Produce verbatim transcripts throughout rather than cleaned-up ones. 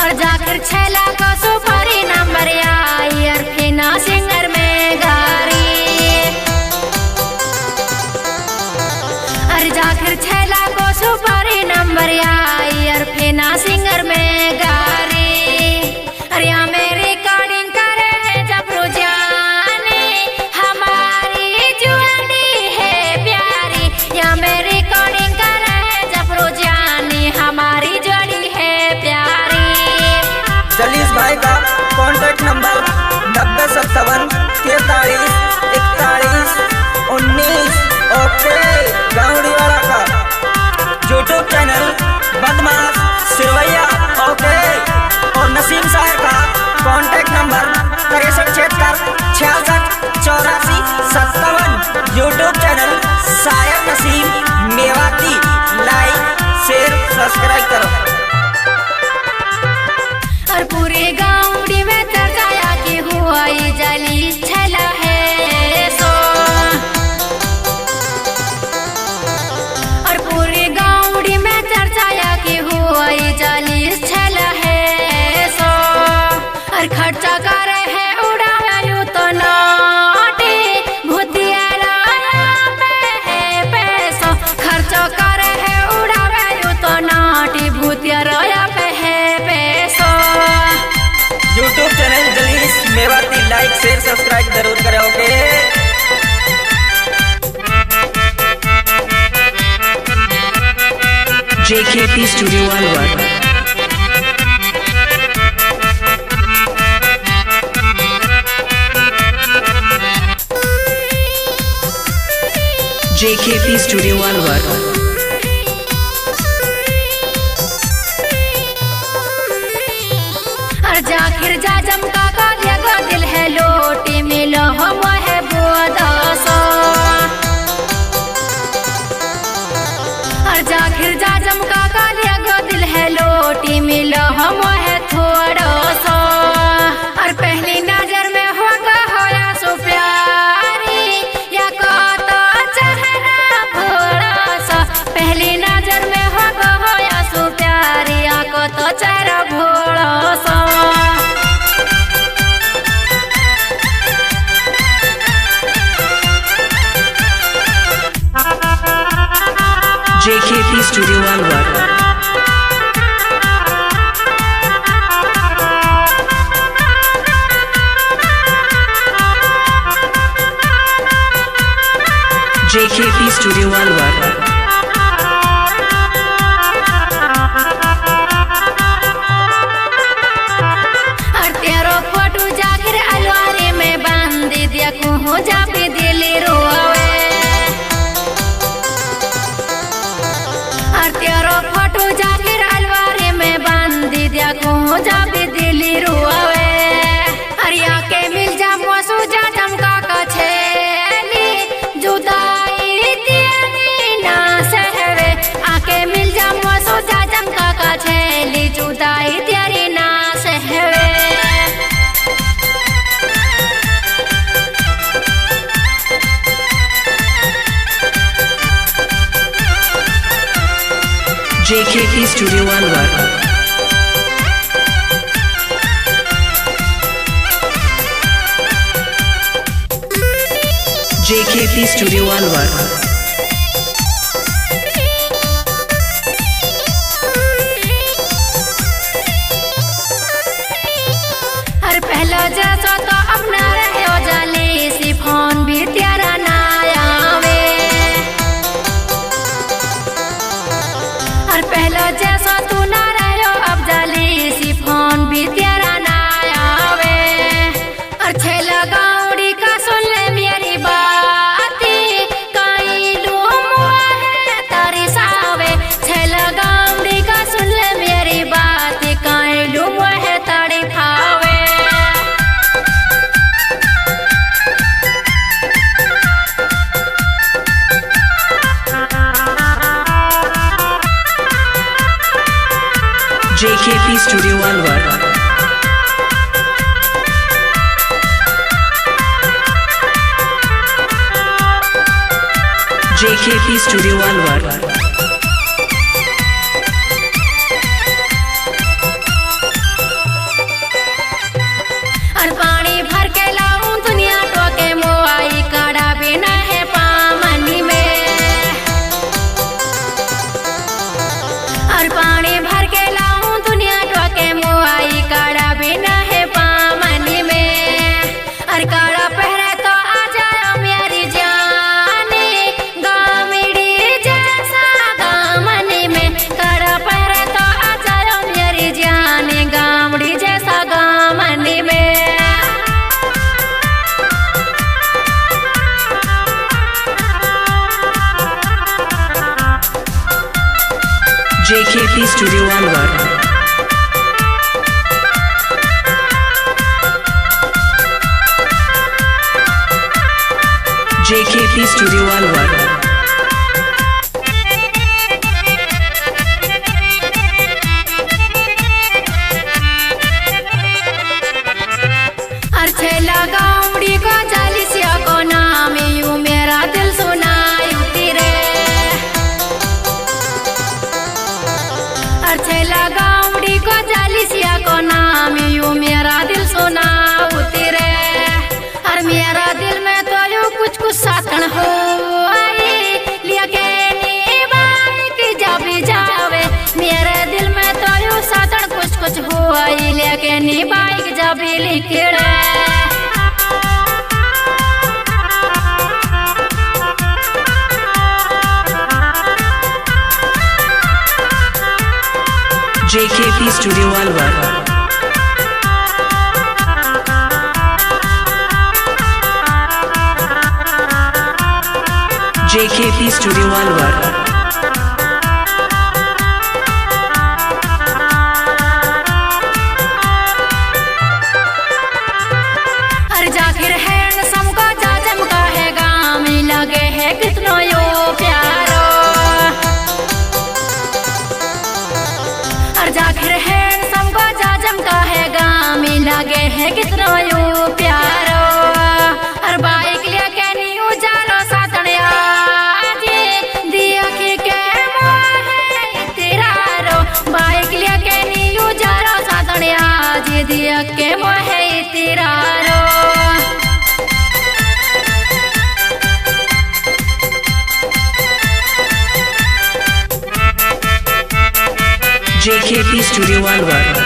और जाकर छैला को सुपारी नंबर आई और फिना सिंगर में गारी। और जाकर छैला को सुपारी नंबर आई और फिना सिंगर में गारी। अरे यहाँ में रिकॉर्डिंग करे है जबरू जाने हमारी जुआनी है प्यारी। यहाँ में रिकॉर्डिंग करे है जबरू जाने हमारी जोड़ी है प्यारी। जलीस भाई का कॉन्टैक्ट नंबर नब्बे सत्तावन तैतालीस इकतालीस उन्नीस। ओके गाँवड़ीवाला का यूट्यूब चैनल बदमाश सिरवैया। ओके और नसीम साहब का कॉन्टैक्ट नंबर तिरसठ छिहत्तर छियासठ चौरासी सत्तावन। यूट्यूब चैनल शायर Naseem Mewati. Like share subscribe करो। और पूरे गाँवड़ी में चर्चाया की हुआ ये जली छैला है सो। और पूरे गाँवड़ी में चर्चाया की हुआ ये जली छैला है सो। और खर्चा करे है उड़ाया यूं तो नोटी भूतिया लाया पे है पैसा। खर्चा करे है उड़ाया यूं तो नोटी भूतिया लाया पे है पैसा। YouTube channel Jalees Mewati. Like share subscribe जरूर करें। ओके J K P Studio Alwar। J K P Studio Alwar। और जाखिर जा जमका का लगा दिल है लोटी मिलो हम है बोदासा। और जाखिर जा जमका का लगा दिल है लोटी मिलो हम है थोड़ा सा। और पहली नजर में होगा होया सो प्यारी या को तो चेहरा भोला सा। पहली नजर में होगा होया सो प्यारी या को तो चेहरा भोला सा। J K P Studio Alwar। J K P Studio Alwar। और तेरो फोटो जाकर अलवारी में बांध दिया को जा पे दिली रोवे। और तेरो फोटो जाकर अलवारी में बांध दिया को जा पे दिली रोवे। और या के मिल जा मसू जा चमका का छेली जुदाई तेरी ना सहवे। आके मिल जा मसू जा चमका का छेली जुदाई तेरी ना सहवे। J K P Studio Alwar। J K P Studio Alwar। और पहला जैसा तो अपना रहे हो जाली सी फोन भी तेरा ना आवे। और पहला जैसा तू ना रहे हो अब जाली सी फोन भी तेरा ना आवे। और छैला गाँवड़ी का सुन ले मेरी बाती कहीं लूमुआ है तारी सावे। छैला गाँवड़ी का सुन ले मेरी बाती कहीं लूमुआ है तारी फावे। J K P Studio Alwar। J K P Studio Alwar। P Studio Alwar. J K P Studio Alwar. अर्छे लगाउड़ी को चालीसिया को नाम यू मेरा दिल सुनायू तेरे। अर्छे लगाउड़ी को चालीसिया को नाम यू मेरा दिल सुनाऊ तेरे। और मेरा दिल में तो यू कुछ कुछ साथन हो आई लिया के नी बाइक जब जावे। मेरे दिल में तो यू साथन कुछ कुछ हो आई लिया के नी बाइक जब लिखड़े। J K P Studio Alwar. J K P Studio Alwar. हर जाखिर है नसम का जा चमका है गाम लगे है कितनो यो प्यारो। हर जाखिर है नसम का जा चमका है गाम लगे है कितनो यो प्यारो। हर बाइक लिया के नी उजारो साथने आजे दिया के के मोहे तेरा रो। बाइक लिया के नी उजारो साथने आजे दिया के मोहे तेरा रो। J K P Studio Alwar.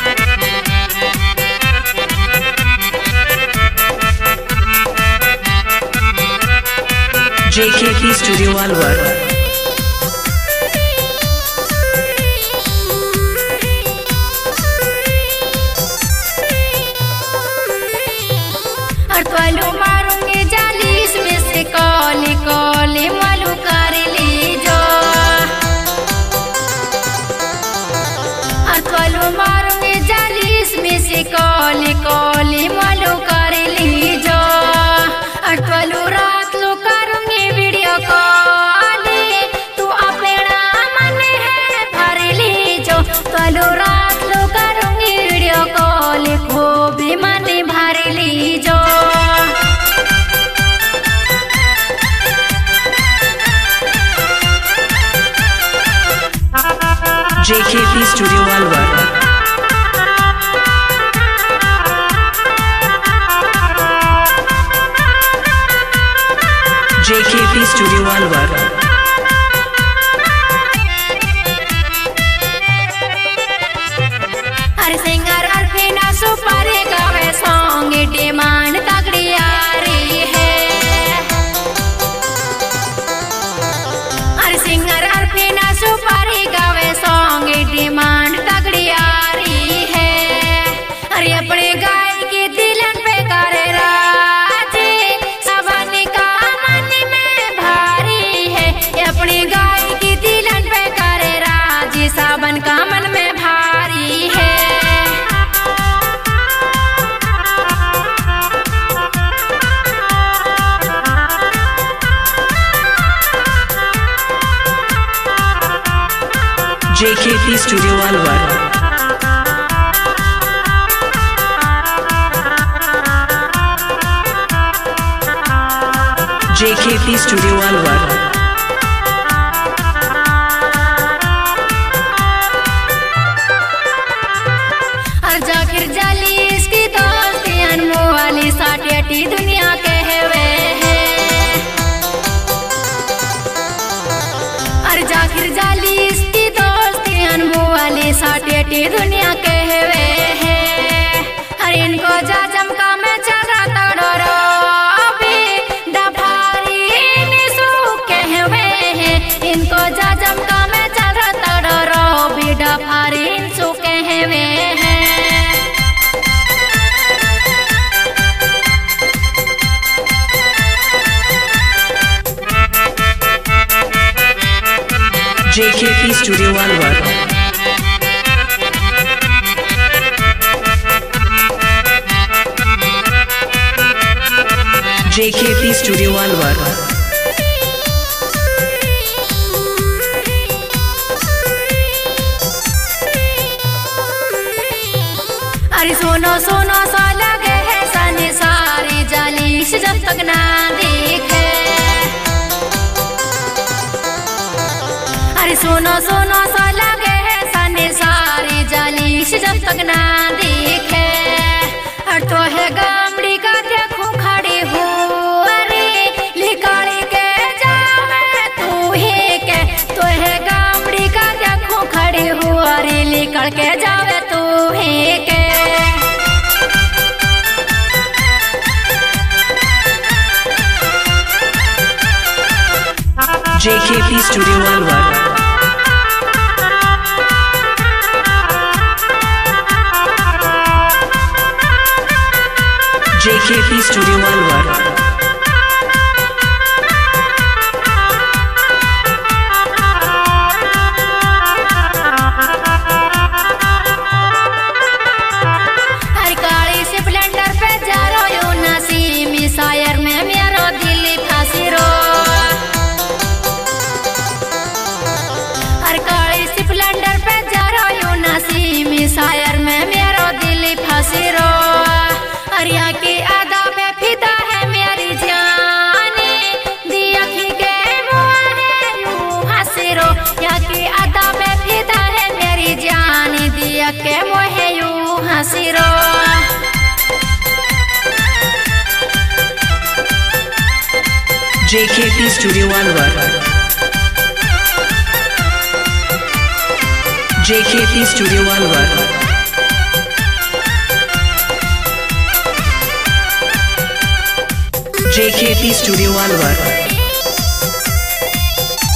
J K P Studio Alwar. और त्वालू मारूंगी जालीस में से कॉली कॉली मालू कर लीजो। और त्वालू मारूंगी जालीस में से कॉली कॉली मालू कर लीजो। और त्वालू रात लो करूंगी वीडियो कॉली तू अपना मन है भर लीजो। त्वालू रात लो करूंगी वीडियो कॉल को भी मन भर लीजो। J K P Studio Alwar. J K P Studio Alwar. हर सिंगर अरफीना सुपर गावे सॉन्ग डिमांड तगड़ी आ रही है। हर सिंगर अरफीना सुपर गावे सॉन्ग डिमांड तगड़ी आ रही है। अरे अपने गाय के दिलन पे करे राजे सबन का मन में भारी है। अपने गाय के दिलन पे करे राजे सबन का मन में भारी है। J K P Studio Alwar. J K P Studio Alwar. और जाखिर जाली इसकी दोस्ती अनमो वाली साटेटी दुनिया के हुए हैं। और जाखिर जाली इसकी दोस्ती अनमो वाली साटेटी दुनिया के हुए हैं। और इनको जा चमका में चला तड़ो अभी डफारी निसू के हुए हैं। इनको जा चमका में चला तड़ो अभी डफारी निसू के हुए हैं। J K P Studio Alwar. J K P Studio Alwar. अरे सोनो सोनो सा लगे है सने सारी जालिश जब तक ना देखे। अरे सोनो सोनो सा लगे है सने सारी जालिश जब तक ना देखे। और तो है गामड़ी का देखो खड़ी हो अरे लिकाड़ी के जावे तू ही के। तो है गामड़ी का देखो खड़ी हो अरे लिकड़ के जावे तू ही के। J K P Studio Alwar. J K P Studio Alwar. हर काली स्प्लेंडर पे जा रो यो नसीम शायर में मेरो दिल फांसी रो। हर काली स्प्लेंडर पे जा रो यो नसीम शायर में मेरो दिल फांसी रो। अरिया की आदा पे फिदा है मेरी जानी दिया खी के मुँह है यूं हंसी रो। या की आदा पे फिदा है मेरी जानी दिया के मुँह है यूं हंसी रो। J K P Studio Alwar. J K P Studio Alwar. J K P Studio Alwar.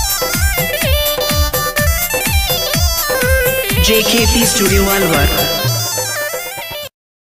J K P Studio Alwar.